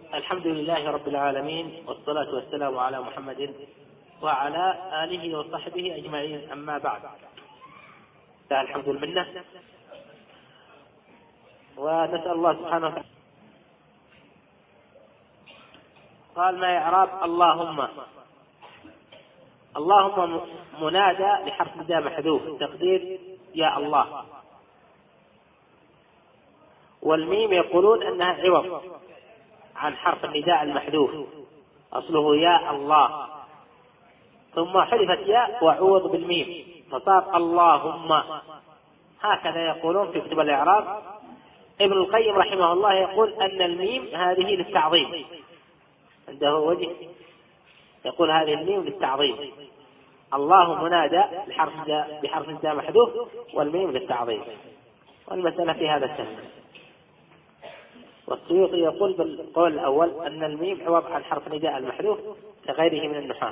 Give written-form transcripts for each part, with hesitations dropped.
الحمد لله رب العالمين، والصلاة والسلام على محمد وعلى آله وصحبه أجمعين، أما بعد. الحمد لله، ونسأل الله سبحانه وتعالى. قال: ما إعراب اللهم منادى لحرف نداء محذوف، تقدير يا الله. والميم يقولون أنها عوض عن حرف النداء المحذوف، أصله يا الله، ثم حذفت ياء وعوض بالميم فصار اللهم. هكذا يقولون في كتب الإعراب. ابن القيم رحمه الله يقول أن الميم هذه للتعظيم، عنده وجه يقول هذه الميم للتعظيم. الله منادى بحرف نداء محذوف، والميم للتعظيم، والمسألة في هذا السنة. والسيوطي يقول بالقول الأول أن الميم عوض عن حرف نداء المحذوف كغيره من النحاة.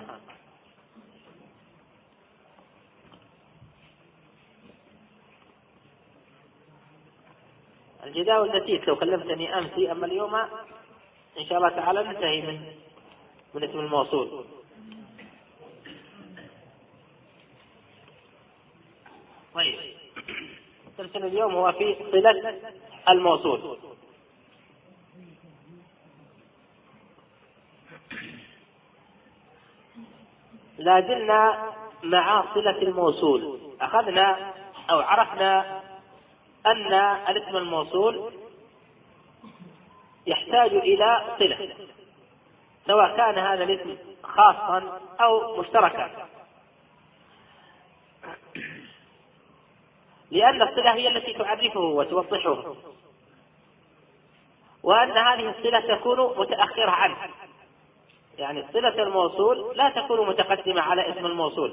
الجداول نسيت، لو كلمتني أمسي، أما اليوم إن شاء الله تعالى ننتهي من اسم الموصول. طيب، درسنا اليوم هو في صلة الموصول. لا زلنا مع صلة الموصول. أخذنا أو عرفنا أن الاسم الموصول يحتاج إلى صلة، سواء كان هذا الاسم خاصا أو مشتركا، لأن الصلة هي التي تعرفه وتوضحه، وأن هذه الصلة تكون متأخرة عنه. يعني صلة الموصول لا تكون متقدمة على اسم الموصول.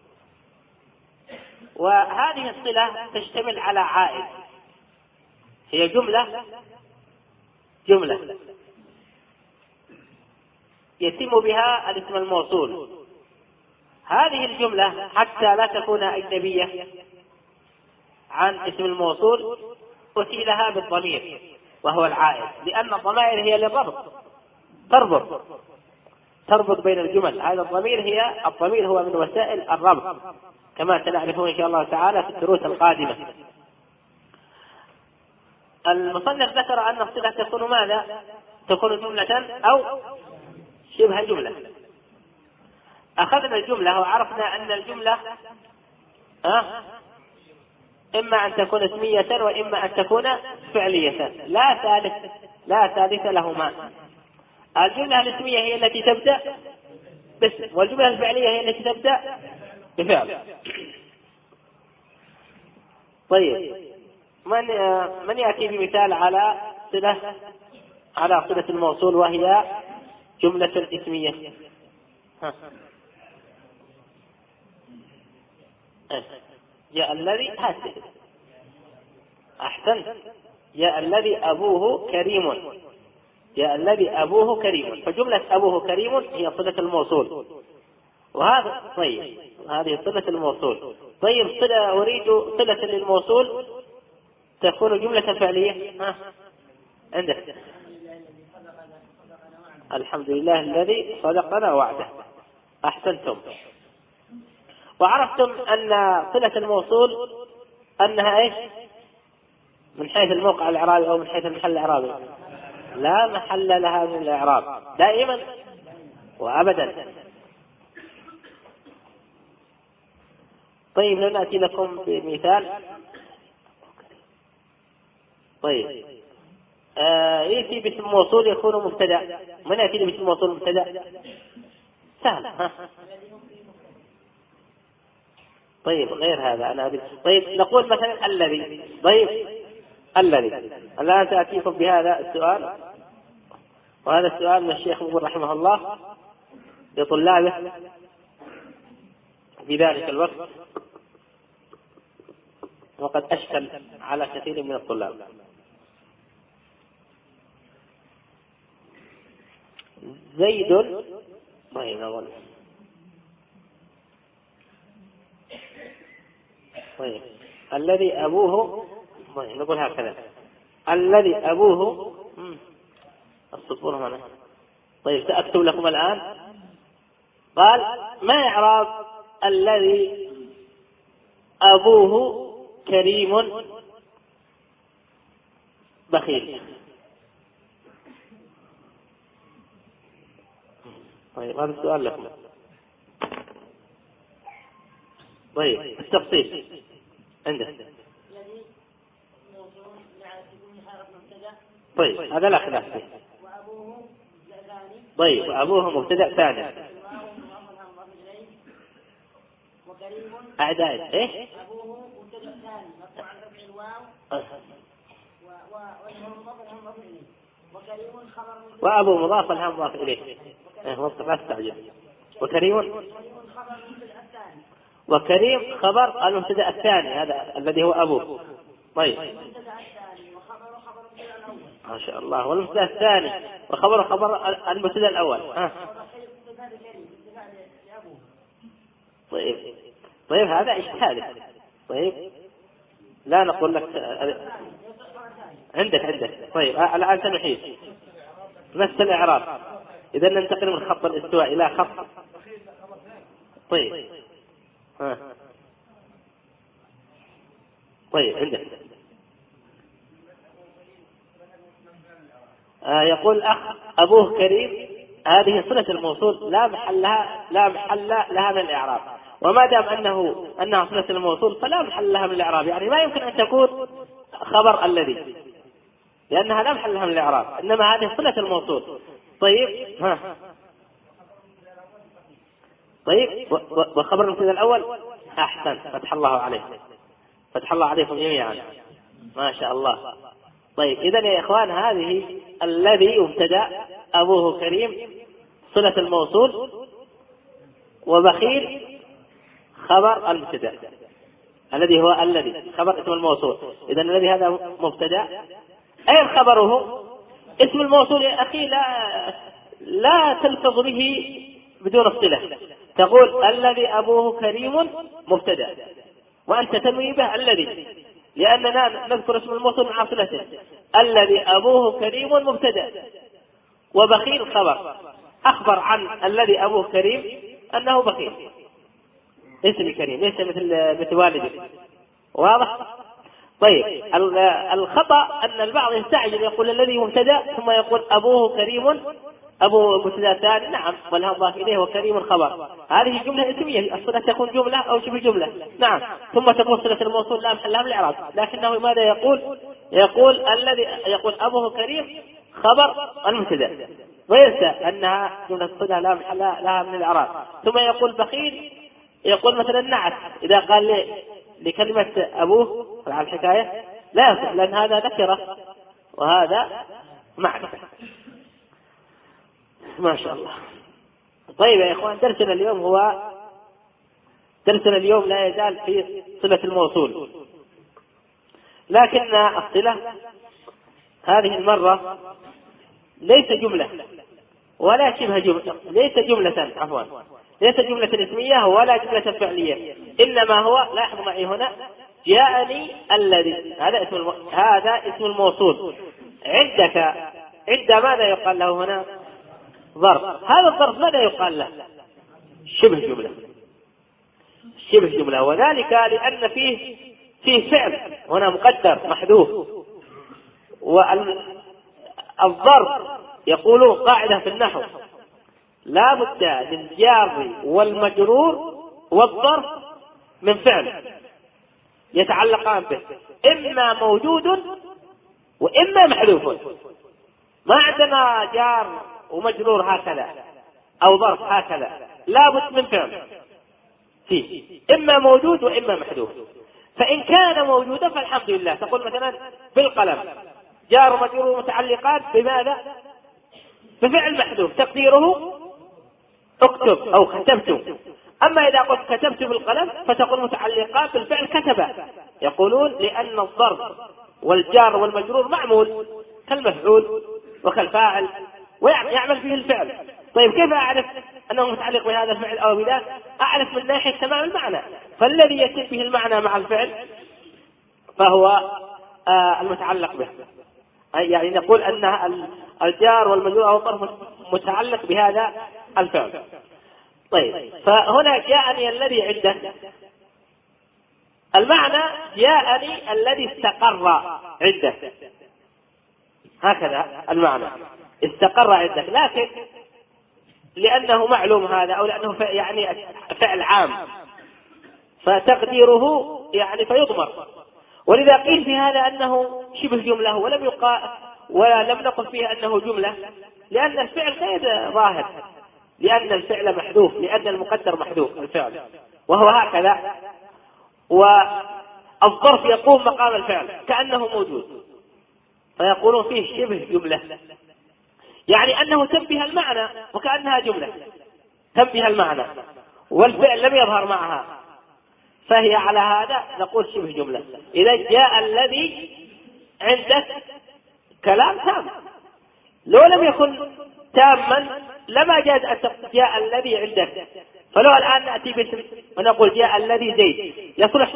وهذه الصلة تشتمل على عائد، هي جملة يتم بها الاسم الموصول. هذه الجملة حتى لا تكون أجنبية عن اسم الموصول أثيلها بالضمير وهو العائد، لأن الضمائر هي للربط، تربط بين الجمل. هذا الضمير هو من وسائل الربط، كما سنعرفه إن شاء الله تعالى في الدروس القادمة. المصنف ذكر أن الصلة تكون ماذا؟ تكون جملة أو شبه جملة. أخذنا الجملة وعرفنا أن الجملة إما أن تكون اسمية وإما أن تكون فعلية، لا ثالث لهما. الجملة الاسمية هي التي تبدأ باسم، والجملة الفعلية هي التي تبدأ بفعل. طيب، من يأتي بمثال على صلة الموصول وهي جملة اسمية؟ يا الذي أحسنت، يا الذي أبوه كريم، فجملة أبوه كريم هي صلة الموصول، وهذا طيب، هذه صلة الموصول. طيب، أريد صلة للموصول تكون جملة فعلية. عندك الحمد لله الذي صدقنا وعده. أحسنتم، وعرفتم أن صلة الموصول أنها إيش؟ من حيث الموقع الإعرابي أو من حيث المحل الإعرابي؟ لا محل لها من الإعراب دائما وأبدا. طيب، نأتي لكم بمثال. طيب، يأتي باسم موصول يكون مبتدأ. من يأتي باسم موصول مبتدأ؟ سهل. طيب، غير هذا أنا أريد. طيب، نقول مثلا الذي. طيب، الذي الآن سأتيكم بهذا السؤال، وهذا السؤال من الشيخ مقبل رحمه الله لطلابه في ذلك الوقت، وقد أشكل على كثير من الطلاب. زيد. طيب، الذي أبوه، نقول هكذا: الذي أبوه الصفور هنا. طيب سأكتب لكم الآن. قال ما إعراب الذي أبوه كريم بخيل؟ طيب هذا السؤال لكم. طيب التفصيل عندك. طيب هذا لا خلاف فيه. طيب أبوه مبتدأ ثاني. أعداد إيه؟ أبوه مبتدأ ثاني مرفوع عن رفع الواو وأبو مضاف الهم مضاف إليه. لا تستعجل. وكريم خبر المبتدأ الثاني هذا الذي هو أبوه. طيب ما شاء الله. والمبتدأ الثاني وخبر المبتدأ الأول. طيب هذا اجتهاد. طيب لا نقول لك عندك. طيب الآن سنحيد نفس الإعراب. إذا ننتقل من خط الاستواء إلى خط. طيب طيب عندك. يقول أخ أبوه كريم، هذه صلة الموصول لا محل لها من الإعراب. وما دام أنها صلة الموصول فلا محل لها من الإعراب، يعني ما يمكن أن تكون خبر الذي، لأنها لا محل لها من الإعراب، إنما هذه صلة الموصول. طيب وخبر المبتدأ الأول. أحسن، فتح الله عليكم جميعا، ما شاء الله. طيب إذن يا إخوان هذه الذي مبتدأ أبوه كريم صلة الموصول، وبخيل خبر المبتدأ الذي هو الذي خبر اسم الموصول. إذن الذي هذا مبتدأ. أين خبره؟ اسم الموصول يا أخي لا تلفظ به بدون الصلة. تقول الذي أبوه كريم مبتدأ، وأنت تنوي به الذي، لأننا نذكر اسم الموصول مع صلته. الذي أبوه كريم مبتدأ وبخيل خبر. أخبر عن الذي أبوه كريم أنه بخيل، ليس بكريم، ليس مثل والده. واضح؟ طيب الخطأ أن البعض يستعجل يقول الذي مبتدأ ثم يقول أبوه كريم، أبو مبتدأ ثاني. نعم، والها مضاف إليه وكريم خبر. هذه جملة اسمية، الصلة تكون جملة أو شبه جملة. نعم، ثم تكون صلة الموصول لا محل لها من الإعراب. لكنه ماذا يقول أبوه كريم خبر المبتدأ، وينسى أنها جملة الصلة لا محل لها من الإعراب. ثم يقول بخيل، يقول مثلا نعت إذا قال لكلمة أبوه على الحكاية لا يصح، لأن هذا ذكره وهذا معرفة. ما شاء الله. طيب يا إخوان درسنا اليوم لا يزال في صلة الموصول، لكن الصلة هذه المرة ليس جملة ولا شبه جملة، ليس جملة اسمية ولا جملة فعلية، إنما هو، لاحظوا معي هنا، جاءني الذي، هذا اسم الموصول. عند ماذا يقال له هنا؟ ظرف. هذا الظرف ماذا يقال له؟ شبه جملة، وذلك لأن فيه فعل هنا مقدر محذوف. والظرف يقولون قاعدة في النحو لا بد للجار والمجرور والظرف من فعل يتعلقان به، إما موجود وإما محذوف. ما عندنا جار ومجرور هكذا أو ظرف هكذا، لا بد من فعل فيه، إما موجود وإما محذوف. فإن كان موجودا فالحمد لله، تقول مثلا بالقلم جار ومجرور متعلقات بماذا؟ بفعل محذوف تقديره اكتب أو كتبت. أما إذا قلت كتبت بالقلم فتقول متعلقات بالفعل كتب. يقولون لأن الظرف والجار والمجرور معمول كالمفعول وكالفاعل ويعمل فيه الفعل. طيب كيف أعرف أنه متعلق بهذا الفعل أو بذاك؟ أعرف من ناحية تمام المعنى، فالذي يتم به المعنى مع الفعل فهو المتعلق به. يعني نقول أن الجار والمجرور أو الظرف متعلق بهذا الفعل. طيب، فهنا جاءني الذي عندك، المعنى جاءني الذي استقر عندك، هكذا المعنى استقر عندك، لكن لأنه معلوم هذا أو لأنه يعني فعل عام فتقديره يعني فيضمر. ولذا قيل في هذا أنه شبه جملة ولا لم نقل فيه أنه جملة، لأن الفعل غير ظاهر، لأن الفعل محذوف، لأن المقدر محذوف الفعل، وهو هكذا، والظرف يقوم مقام الفعل كأنه موجود، فيقولون فيه شبه جملة، يعني أنه تنبه المعنى وكأنها جملة تنبه المعنى والفعل لم يظهر معها، فهي على هذا نقول شبه جملة. إذا جاء الذي عندك كلام تام، لو لم يكن تاما لما جاز أن جاء الذي عندك. فلو الآن نأتي باسم ونقول جاء الذي زيد، يصلح؟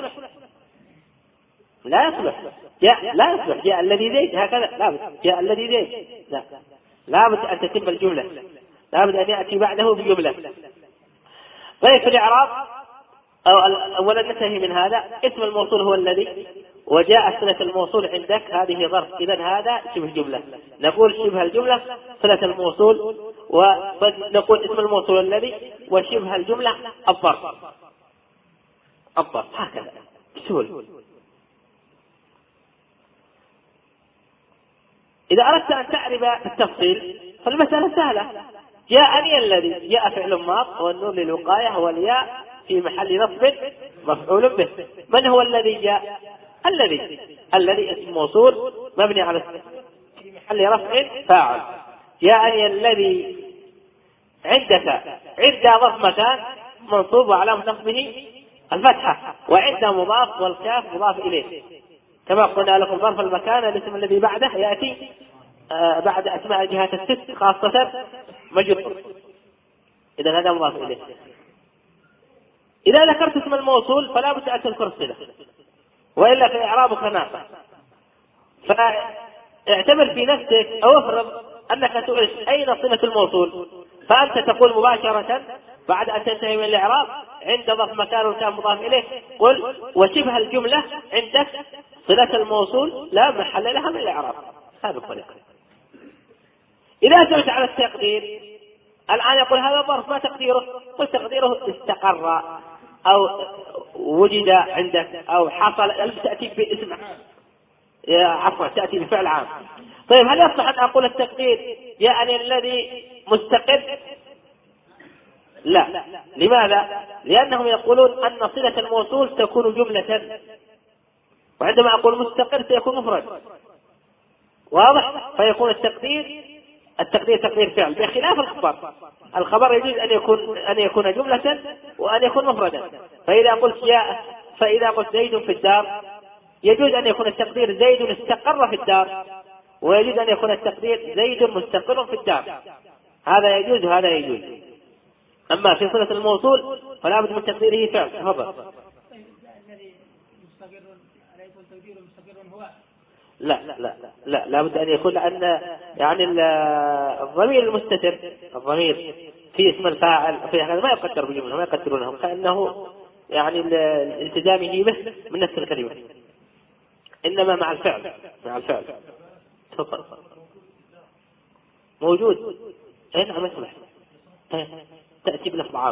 لا يصلح. لا يصلح جاء الذي زيد هكذا، لا بد جاء الذي زيد، لا بد أن تتم الجملة، لا بد أن يأتي بعده بجملة. طيب، في الإعراب أولا ننتهي من هذا. اسم الموصول هو الذي، وجاء صلة الموصول عندك هذه ظرف، إذن هذا شبه جملة، نقول شبه الجملة صلة الموصول، ونقول اسم الموصول الذي، وشبه الجملة الظرف هكذا بسهولة. إذا أردت أن تعرف التفصيل فالمسألة سهلة. جاءني الذي، جاء فعل ماض والنون للوقاية والياء في محل نصب مفعول به. من هو الذي جاء؟ الذي اسم موصول مبني على في محل رفع فاعل. جاءني الذي عندك، عند ظرف مكان منصوب وعلامة نصبه الفتحة، وعند مضاف والكاف مضاف إليه، كما قلنا لكم ظرف المكان الاسم الذي بعده يأتي بعد أسماء الجهات الست خاصة مجرور، إذا هذا مضاف إليه. إذا ذكرت اسم الموصول فلا بد أن تذكر الصلة، وإلا فإعرابك ناقص. فاعتبر في نفسك أو افرض أنك تعرف أين صلة الموصول، فأنت تقول مباشرة بعد أن تنتهي من الإعراب عند ظرف مكان وكان مضاف إليه قل وشبه الجملة عندك صلة الموصول لا محل لها من الإعراب. هذا الطريق. إذا سئلت على التقدير الآن يقول هذا ظرف ما تقديره؟ قل تقديره استقر أو وجد عندك أو حصل، تأتي باسم عفوا تأتي بفعل عام. طيب، هل يصلح أن أقول التقدير جاءني الذي مستقر؟ لا. لماذا؟ لأنهم يقولون أن صلة الموصول تكون جملة، وعندما أقول مستقر سيكون مفرد، واضح؟ فيكون التقدير تقدير فعل، بخلاف الخبر يجوز أن يكون جملة وأن يكون مفردا. فإذا قلت زيد في الدار يجوز أن يكون التقدير زيد استقر في الدار، ويجوز أن يكون التقدير زيد مستقر في الدار، هذا يجوز وهذا يجوز. أما في صلة الموصول فلا بد من تقديره فعل. تفضل. الذي مستقر أليس تقديره مستقر هو؟ لا بد أن يكون، لأن يعني الضمير المستتر، الضمير في اسم الفاعل في هذا ما يقدر بجملة، ما يقدرونه كأنه يعني الالتزامه به من نفس الكلمة، إنما مع الفعل. تفضل. موجود. نعم يصلح. تأتي بلفظ عام.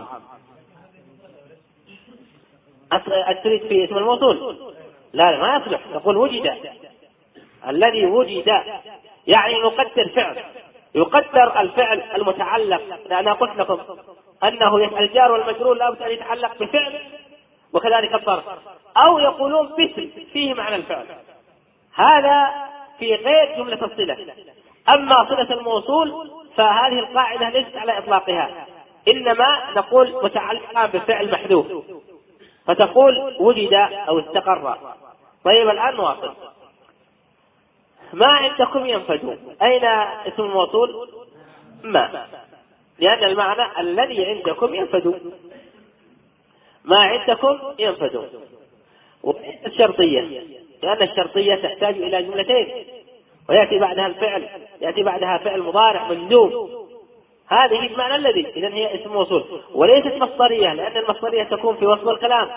أتريد في اسم الموصول؟ لا ما يصلح. تقول وجد، الذي وجد يعني نقدر فعل، يقدر الفعل المتعلق، لأن قلت لكم أنه الجار والمجرور لا بد أن يتعلق بفعل، وكذلك الظرف، أو يقولون باسم فيه معنى الفعل، هذا في غير جملة الصلة. أما صلة الموصول فهذه القاعدة ليست على إطلاقها، إنما نقول متعلقة بفعل محذوف، فتقول وجد أو استقر. طيب، الآن نواصل. ما عندكم ينفد، أين اسم الموصول؟ ما، لأن المعنى الذي عندكم ينفد، ما عندكم ينفد. والشرطية، لأن الشرطية تحتاج إلى جملتين، ويأتي بعدها الفعل، يأتي بعدها فعل مضارع مجزوم، هذه بمعنى الذي، إذن هي اسم موصول وليست مصدرية، لأن المصدرية تكون في وصف الكلام،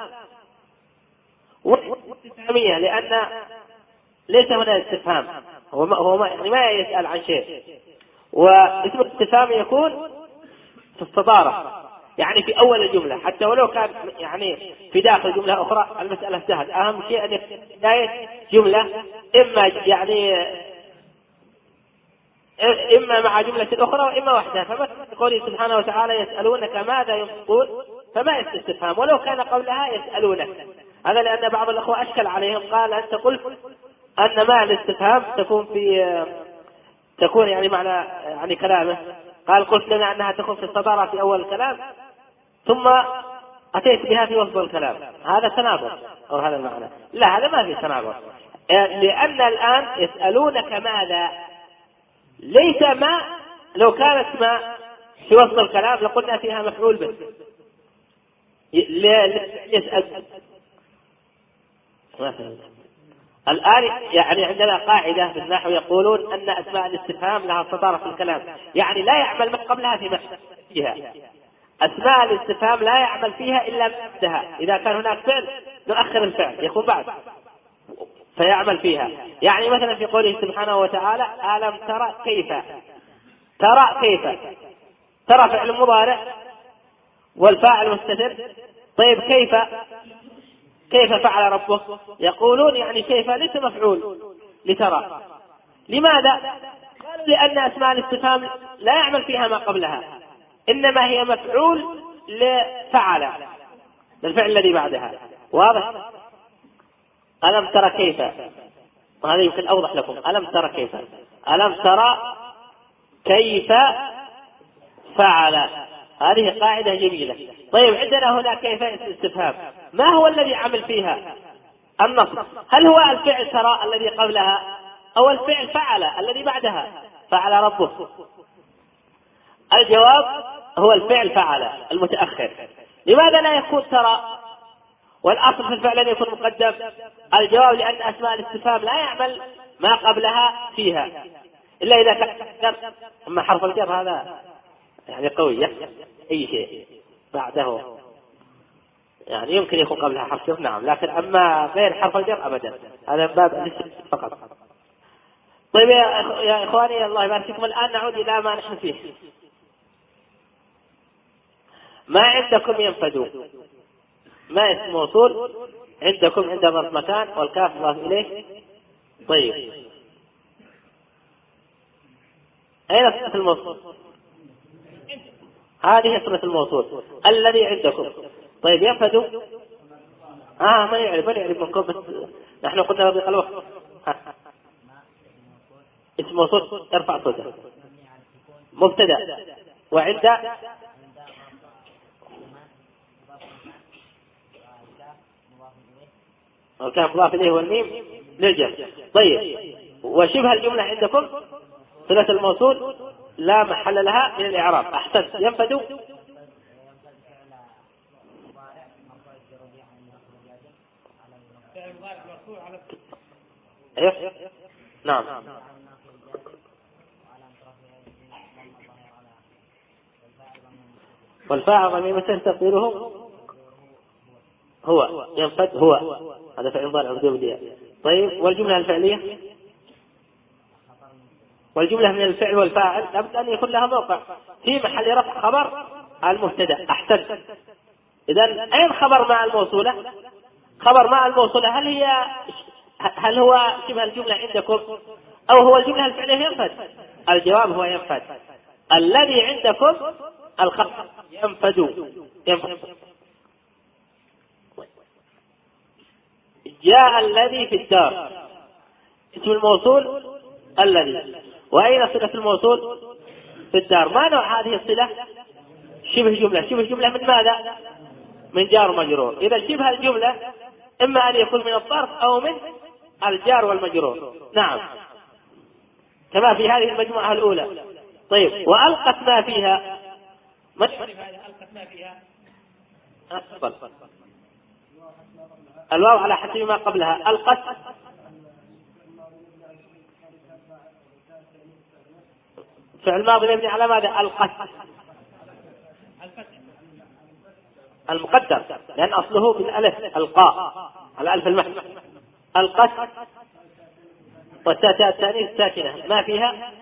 واستفهامية لأن ليس هنا استفهام، هو يعني ما يسأل عن شيء. واسم الاستفهام يكون في الصدارة، يعني في أول الجملة، حتى ولو كان يعني في داخل جملة أخرى المسألة سهل. أهم شيء أن يكون في بداية جملة إما مع جملة أخرى وإما وحدها. فمثل قوله سبحانه وتعالى يسألونك ماذا ينفقون، فما استفهام ولو كان قبلها يسألونك. هذا لأن بعض الأخوة أشكل عليهم، قال أنت قلت أن ما الاستفهام تكون يعني معنى يعني كلامه، قال قلت لنا أنها تكون في الصدارة في أول الكلام ثم أتيت بها في وسط الكلام، هذا تناقض أو هذا المعنى. لا، هذا ما في تناقض، لأن الآن يسألونك ماذا، ليس ما، لو كانت ما في وسط الكلام لقلنا فيها مفعول به. يسأل الآن يعني عندنا قاعدة في النحو يقولون أن أسماء الاستفهام لها صدارة في الكلام، يعني لا يعمل ما قبلها فيها. أسماء الاستفهام لا يعمل فيها إلا بعدها، إذا كان هناك فعل نؤخر الفعل يكون بعد فيعمل فيها. يعني مثلا في قوله سبحانه وتعالى ألم ترى كيف، ترى كيف، ترى فعل مضارع والفاعل مستتر. طيب كيف فعل ربه؟ يقولون يعني كيف ليس مفعول لترى. لماذا؟ قالوا لأن أسماء الاستفهام لا يعمل فيها ما قبلها، إنما هي مفعول لفعل، للفعل الذي بعدها. واضح؟ ألم ترى كيف، وهذا يمكن أوضح لكم. ألم ترى كيف، ألم ترى كيف فعل، هذه قاعدة جميلة. طيب عندنا هنا كيف استفهام، ما هو الذي عمل فيها؟ النصب. هل هو الفعل ترى الذي قبلها أو الفعل فعل الذي بعدها؟ فعل ربه. الجواب هو الفعل فعل المتأخر. لماذا لا يكون ترى والأصل في الفعل أن يكون مقدم؟ الجواب لأن أسماء الاستفهام لا يعمل ما قبلها فيها إلا إذا كان جر. أما حرف الجر هذا يعني قوي، أي شيء بعده يعني يمكن يكون قبلها حرف جر، نعم، لكن أما غير حرف الجر أبدا، هذا من باب الاستثناء فقط. طيب يا إخواني الله يبارك فيكم، الآن نعود إلى ما نحن فيه. ما عندكم ينفدوا، ما اسم موصول عندكم عند ظرف مكان والكاف مضاف إليه. طيب أين صفة الموصول؟ هذه صفة الموصول الذي عندكم. طيب ينفدوا ما يعرف منكم، نحن قلنا بضيق الوقت. اسم موصول ارفع صوته، مبتدأ وعند وكان مضاف إليه والميم للجمع. طيب وشبه الجملة عندكم صلة الموصول لا محل لها من الإعراب. أحسن، ينفد نعم. والفاعل ضمير مستتر تقديره هو، ينفد هو، هذا فعل مضارع مبني بالياء. طيب والجملة الفعلية، والجملة من الفعل والفاعل لابد أن يكون لها موقع في محل رفع خبر المبتدأ. أحسن، إذن أين خبر مع الموصولة؟ خبر مع الموصولة هل هو شبه الجملة عندكم أو هو الجملة الفعلية ينفد؟ الجواب هو ينفد. الذي عندكم الخبر ينفد. جاء الذي في الدار، اسم الموصول الذي، وأين صلة الموصول؟ في الدار. ما نوع هذه الصلة؟ شبه جملة. شبه جملة من ماذا؟ من جار ومجرور. إذا شبه الجملة إما أن يكون من الظرف أو من الجار والمجرور، نعم، كما في هذه المجموعة الأولى. طيب وألقت ما فيها، ما ألقت ما فيها؟ الواو على حسب ما قبلها. ألقت فعل ماضي مبني على ماذا؟ القتل المقدر، لأن أصله بالألف القاء على ألف المحن. القتل والتاء الثانية ساكنة ما فيها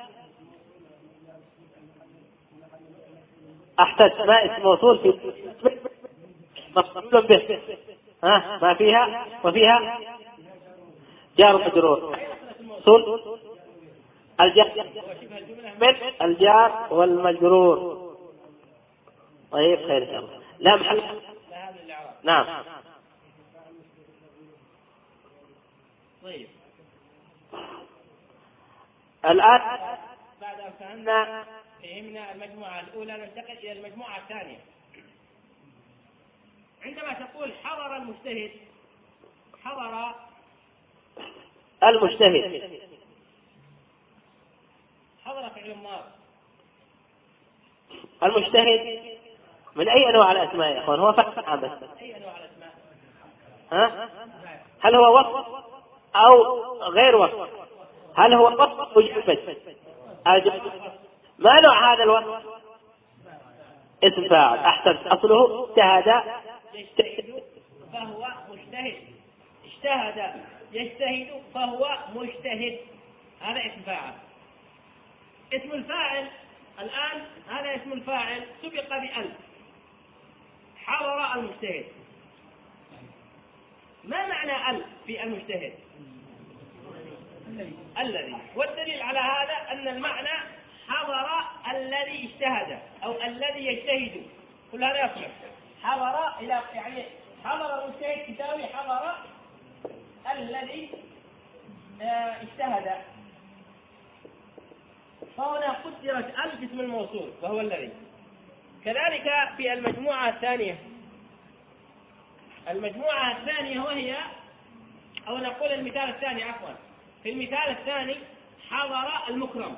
أحتج، ما اسم موصول في مفعول به ما فيها، وفيها جار مجرور صل الجار من الجار والمجرور. طيب خير إن شاء الله. لا محل. نعم. طيب الآن بعد أن فهمنا المجموعة الأولى ننتقل إلى المجموعة الثانية. عندما تقول حضر المجتهد، حضر المجتهد حضر فعل ماضي. المجتهد من أي أنواع الأسماء يا أخوان؟ هو فعل بس. أي أنواع الأسماء؟ هل هو وصف أو غير وصف؟ هل هو وصف أو جمد؟ ما نوع هذا الوصف؟ اسم فاعل. أحسنت. أصله اجتهد يجتهد فهو مجتهد. اجتهد يجتهد فهو مجتهد، هذا اسم فاعل. اسم الفاعل الآن، هذا اسم الفاعل سبق بألف. حضر المجتهد، ما معنى ألف في المجتهد؟ الذي. والدليل على هذا أن المعنى حضر الذي اجتهد أو الذي يجتهد، كل هذا يصلح. حضر إلى يعني حضر المجتهد تساوي حضر الذي اجتهد. فهنا قدرت ألف اسم الموصول وهو الذي. كذلك في المجموعة الثانية، المجموعة الثانية وهي، أو نقول المثال الثاني عفوا، في المثال الثاني حضر المكرم.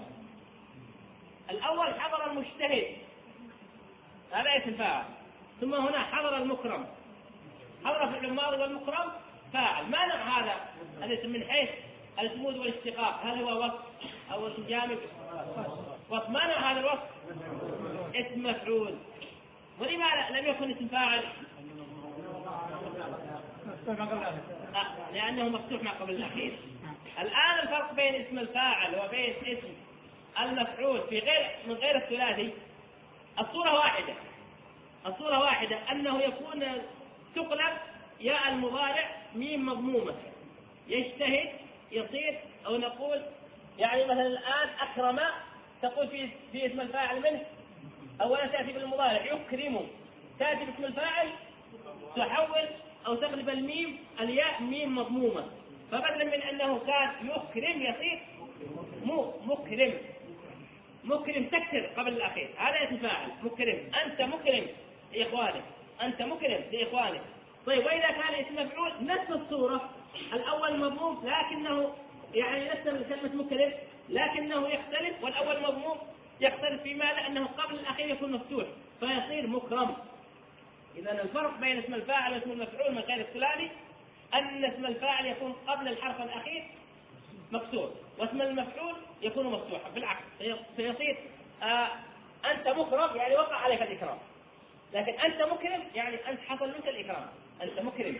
الأول حضر المجتهد، هذا اسم فاعل. ثم هنا حضر المكرم، حضر فعل الماضي والمكرم فاعل. ما نوع هذا الاسم من حيث الجمود والاشتقاق؟ هل هو وصف أو اسم جامد؟ وصف. ما نوع هذا الوصف؟ اسم مفعول. ولماذا لم يكن اسم فاعل؟ لأنه مفتوح ما قبل الأخير. الآن الفرق بين اسم الفاعل وبين اسم المفعول في من غير الثلاثي، الصورة واحدة. الصورة واحدة أنه يكون تقلب ياء المضارع ميم مضمومة. يجتهد يصير، أو نقول يعني مثلا الآن أكرم، تقول في اسم الفاعل منه أولا تأتي بالمضارع يكرم، تأتي باسم الفاعل تحول أو تقلب الميم الياء ميم مضمومة، فبدلا من أنه كان يكرم يصير مكرم. مكرم تكسر قبل الأخير، هذا اسم فاعل. مكرم، أنت مكرم لإخوانك، أنت مكرم لإخوانك. طيب وإذا كان اسم مفعول نفس الصورة، الأول مضموم لكنه يعني نفس كلمة مكرم لكنه يختلف، والأول مضموم يختلف في ماذا؟ أنه قبل الأخير يكون مفتوح فيصير مكرم. إذا الفرق بين اسم الفاعل واسم المفعول من غير الثلاثي أن اسم الفاعل يكون قبل الحرف الأخير مكسور، واسم المفعول يكون مفتوحا. بالعكس فيصير أنت مكرم يعني وقع عليك الإكرام، لكن أنت مكرم يعني أنت حصل منك الإكرام، أنت مكرم.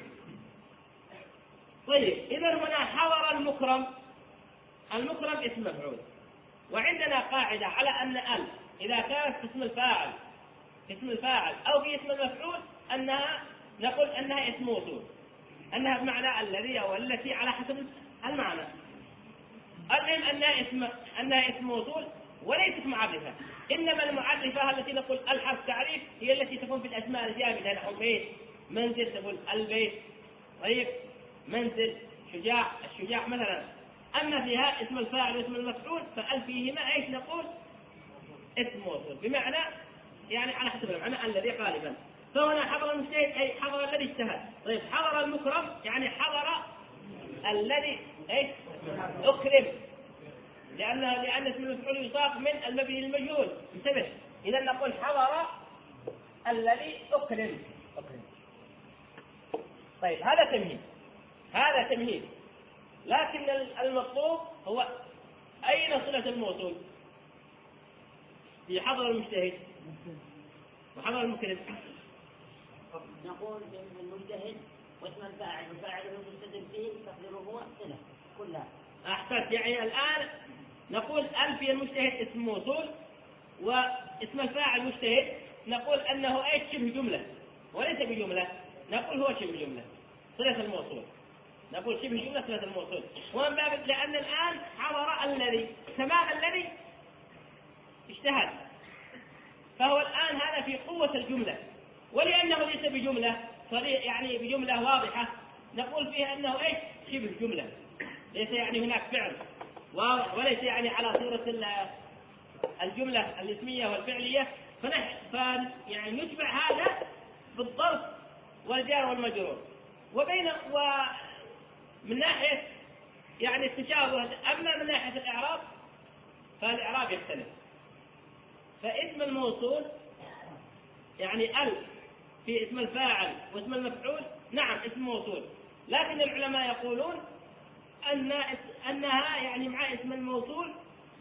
طيب إذا هنا حضر المكرم. المكرم اسم مفعول، وعندنا قاعدة على أن ال إذا كانت اسم الفاعل أو في اسم المفعول أنها نقول أنها اسم موصول، أنها بمعنى الذي أو التي على حسب المعنى. المهم أنها اسم موصول وليست معرفة، إنما المعرفة التي نقول الحرف تعريف هي التي تكون في الأسماء الجامدة نحو بيت، منزل، تقول البيت. طيب منزل، شجاع، الشجاع مثلا. أما فيها اسم الفاعل واسم المفعول فال فيهما ايش نقول؟ اسم موصول بمعنى يعني على حسب المعنى الذي غالبا. فهنا حضر المجتهد أي حضر الذي اجتهد. طيب حضر المكرم يعني حضر الذي أكرم، لأن اسم المفعول يضاف من المبني للمجهول. انتبه، إذا نقول حضر الذي أكرم. طيب هذا تمهيد، لكن المطلوب هو أين صلة الموصول؟ في حضر المجتهد وحضر المكرم. نقول باسم المجتهد واسم الفاعل والفاعل المستدل فيه تقديره هو صلة كلها. أحسنت. يعني الآن نقول في المجتهد اسم موصول، واسم الفاعل مجتهد نقول أنه أي شبه جملة وليس بجملة، نقول هو شبه جملة صلة الموصول، نقول شبه جملة صلة الموصول. ومن باب لأن الآن حضر الذي تمام الذي اجتهد، فهو الآن هذا في قوة الجملة، ولأنه ليس بجملة يعني بجملة واضحة نقول فيها أنه إيش شبه جملة، ليس يعني هناك فعل وليس يعني على صورة الجملة الاسمية والفعلية، يعني نتبع هذا بالضرب والجار والمجرور. ومن ناحية يعني التشابه، أما من ناحية الإعراب فالإعراب يختلف. فاسم الموصول يعني في اسم الفاعل واسم المفعول نعم اسم موصول، لكن العلماء يقولون أنها يعني مع اسم الموصول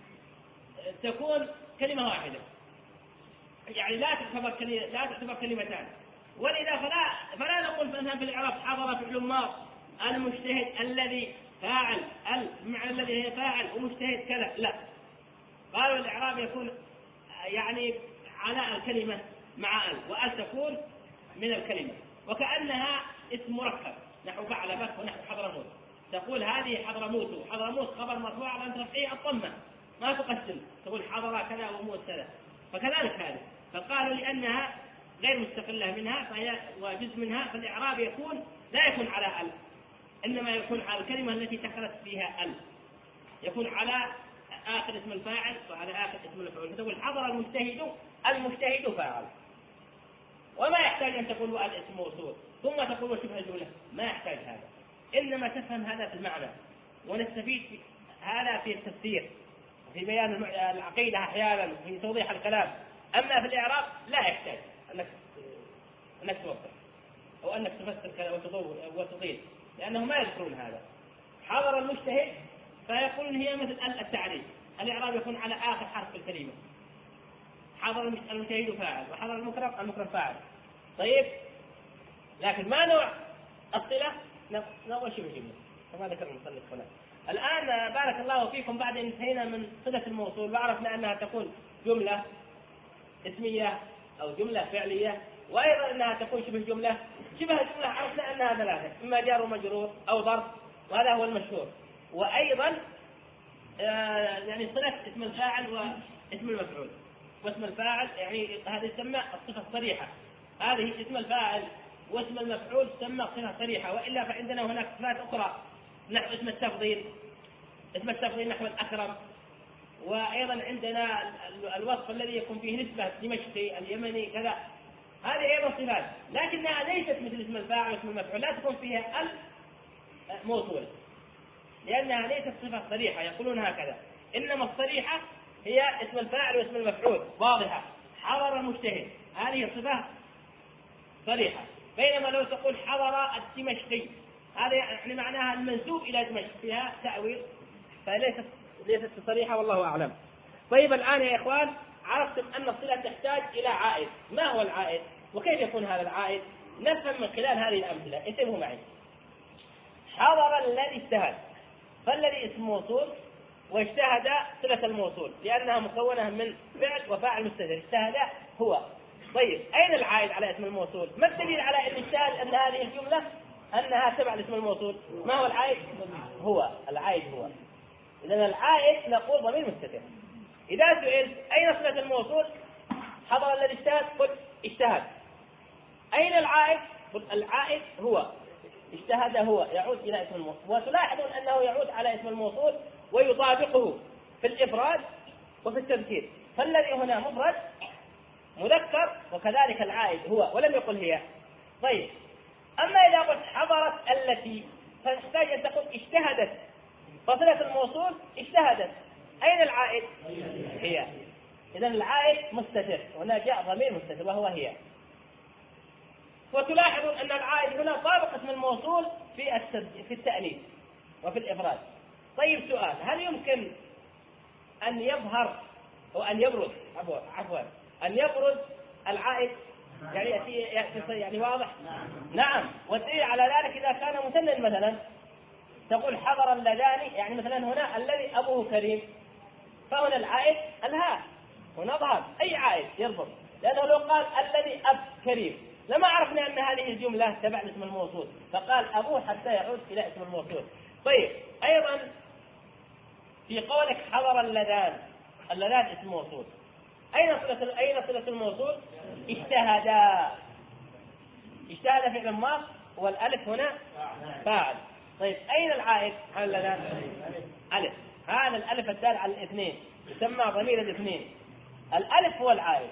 تكون كلمة واحدة، يعني لا تعتبر كلمتان. ولذا فلا نقول مثلا في الإعراب حضر فعل ماض المجتهد الذي فاعل بمعنى الذي هي فاعل ومجتهد كذا، لا، قالوا الإعراب يكون يعني على الكلمة مع وأل تكون من الكلمة، وكأنها اسم مركب نحو بعلبك ونحو حضرموت، تقول هذه حضرموت، وحضرموت خبر مرفوع على أن ترفعه الضمة، ما تقسم تقول حضر كذا وموت كذا. فكذلك هذه، فقالوا لأنها غير مستقلة منها فهي وجزء منها، فالإعراب لا يكون على إنما يكون على الكلمة التي دخلت فيها يكون على آخر اسم الفاعل وعلى آخر اسم المفعول. فتقول حضر المجتهد فاعل، وما يحتاج أن تقول الاسم موصول ثم تقول شبه الجملة، ما يحتاج هذا، إنما تفهم هذا في المعنى، ونستفيد هذا في التفسير في بيان العقيدة أحيانا في توضيح الكلام. أما في الإعراب لا يحتاج أنك توضح أو أنك تفسر كذا وتضيف، لأنه ما يذكرون هذا. حضر المجتهد فيقولون هي مثل التعريف، الإعراب يكون على آخر حرف في الكلمة، حضر المجتهد فاعل وحضر المكرم فاعل. طيب، لكن ما نوع الصلة؟ نقول شبه جملة كما ذكر المصنف هنا. الآن بارك الله فيكم بعد أن انتهينا من صلة الموصول وعرفنا أنها تكون جملة اسمية أو جملة فعلية، وأيضا أنها تكون شبه الجملة عرفنا أنها ثلاثة، إما جار ومجرور أو ظرف، وهذا هو المشهور. وأيضا يعني صلة اسم الفاعل واسم المفعول. واسم الفاعل يعني هذه تسمى الصفة الصريحة، هذه اسم الفاعل واسم المفعول تسمى صفة صريحة. وإلا فعندنا هناك صفات أخرى نحو اسم التفضيل نحو الأكرم، وأيضا عندنا الوصف الذي يكون فيه نسبة دمشقي اليمني كذا، هذه أيضا صفات، لكنها ليست مثل اسم الفاعل واسم المفعول، لا تكون فيها موصولة لأنها ليست صفة صريحة يقولون هكذا، إنما الصريحة هي اسم الفاعل واسم المفعول واضحة. حضر المجتهد هذه صفة صريحة، بينما لو تقول حضر الدمشقي هذا يعني معناها المنسوب إلى دمشق، فيها تأويل، فليست صريحة والله أعلم. طيب، الآن يا إخوان عرفتم أن الصلة تحتاج إلى عائد. ما هو العائد وكيف يكون هذا العائد؟ نفهم من خلال هذه الأمثلة. انتبهوا معي. حضر الذي اجتهد، فالذي اسم موصول واجتهد صلة الموصول لأنها مكونة من فعل وفاعل مستتر، اجتهد هو. طيب، أين العائد على اسم الموصول؟ ما الدليل على أن اجتهد أن هذه الجملة أنها تبع لاسم الموصول؟ ما هو العائد؟ العائد هو. إذن العائد نقول ضمير مستتر. إذا سئلت أين صلة الموصول؟ حضر الذي اجتهد، قل اجتهد. أين العائد؟ قل العائد هو. اجتهد هو، يعود إلى اسم الموصول، وتلاحظون أنه يعود على اسم الموصول ويطابقه في الإفراد وفي التذكير، فالذي هنا مفرد مذكر، وكذلك العائد هو، ولم يقل هي. طيب، أما إذا قلت حضرت التي فتحتاج أن تقول اجتهدت، فصلة الموصول اجتهدت، أين العائد؟ هي. إذن العائد مستتر، هنا جاء ضمير مستتر وهو هي. وتلاحظون أن العائد هنا طابق اسم الموصول في التأنيث وفي الإفراد. طيب، سؤال: هل يمكن أن يظهر هو أن يبرز عفوا أن يبرز العائد يعني يعني واضح. نعم. والدليل على ذلك إذا كان مثنى مثلا تقول حضر اللذان، يعني مثلا هنا الذي أبوه كريم، فهنا العائد الهاء، هنا ظهر أي عائد يربط، لأنه لو قال الذي أب كريم لما عرفنا أن هذه الجملة تبع اسم الموصول، فقال أبوه حتى يعود إلى اسم الموصول. طيب أيضا في قولك حضر اللذان، اللذان اسم موصول، أين صلة الموصول؟ اجتهدا. اجتهد فعل ماض والألف هنا فاعل. طيب أين العائد على اللذان؟ ألف. هذا الألف الدال على الاثنين يسمى ضمير الاثنين، الألف هو العائد.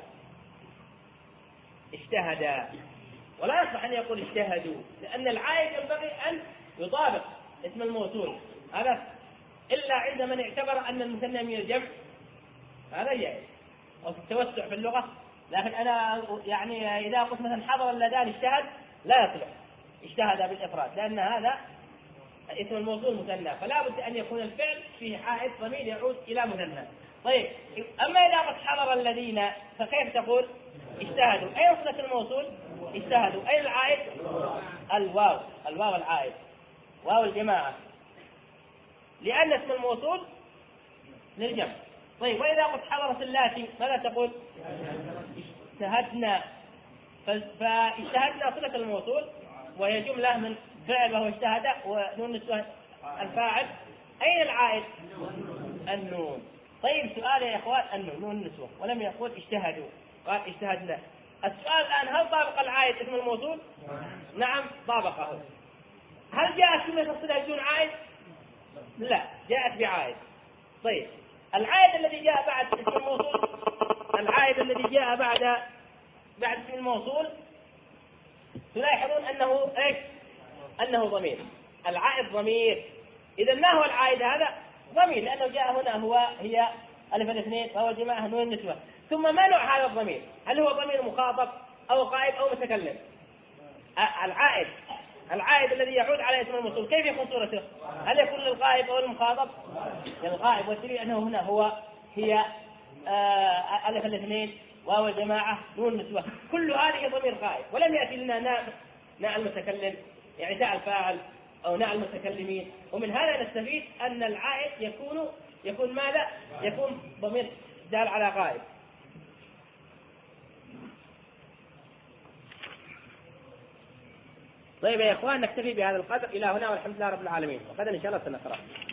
اجتهدا، ولا يصح أن يقول اجتهدوا، لأن العائد ينبغي أن يطابق اسم الموصول، هذا إلا عند من اعتبر أن المثنى من الجمع، هذا جائز أو في التوسع في اللغة. لكن أنا يعني إذا قلت مثلا حضر اللذان اجتهد لا يصلح اجتهد بالإفراد، لأن هذا اسم الموصول مثنى، فلا بد أن يكون الفعل فيه عائد ضمير يعود إلى مثنى. طيب أما إذا قلت حضر الذين فكيف تقول؟ اجتهدوا. أين صلة الموصول؟ اجتهدوا. أين العائد؟ الواو، الواو العائد، واو الجماعة، لأن اسم الموصول للجمع. طيب وإذا قلت حضرت اللاتي ماذا تقول؟ اجتهدنا. فاجتهدنا صلة الموصول وهي جملة من فعل وهو اجتهد ونون النسوة الفاعل. أين العائد؟ النون. طيب سؤال يا إخوان، النون نون النسوة ولم يقول اجتهدوا، قال اجتهدنا. السؤال الآن هل طابق العائد اسم الموصول؟ نعم طابقه. هل جاءت جملة الصلة بدون عائد؟ لا، جاءت بعائد. طيب العائد الذي جاء بعد اسم الموصول، العائد الذي جاء بعد اسم الموصول تلاحظون أنه إيش؟ أنه ضمير. العائد ضمير. إذا ما هو العائد هذا؟ ضمير، لأنه جاء هنا هي ألف الاثنين فهو جماعة نون النسوة. ثم ما نوع هذا الضمير؟ هل هو ضمير مخاطب أو غائب أو متكلم؟ العائد الذي يعود على اسم الموصول كيف يكون صورته؟ هل يكون للغائب أو للمخاطب؟ للغائب، والدليل أنه هنا هي ألف الاثنين واو الجماعة نون النسوة، كل هذه ضمير غائب، ولم يأتي لنا ناء المتكلم يعني تاء الفاعل أو ناء المتكلمين. ومن هذا نستفيد أن العائد يكون ماذا؟ يكون ضمير دال على غائب. طيب يا إخوان نكتفي بهذا القدر إلى هنا، والحمد لله رب العالمين، وغدا إن شاء الله سنقرأ.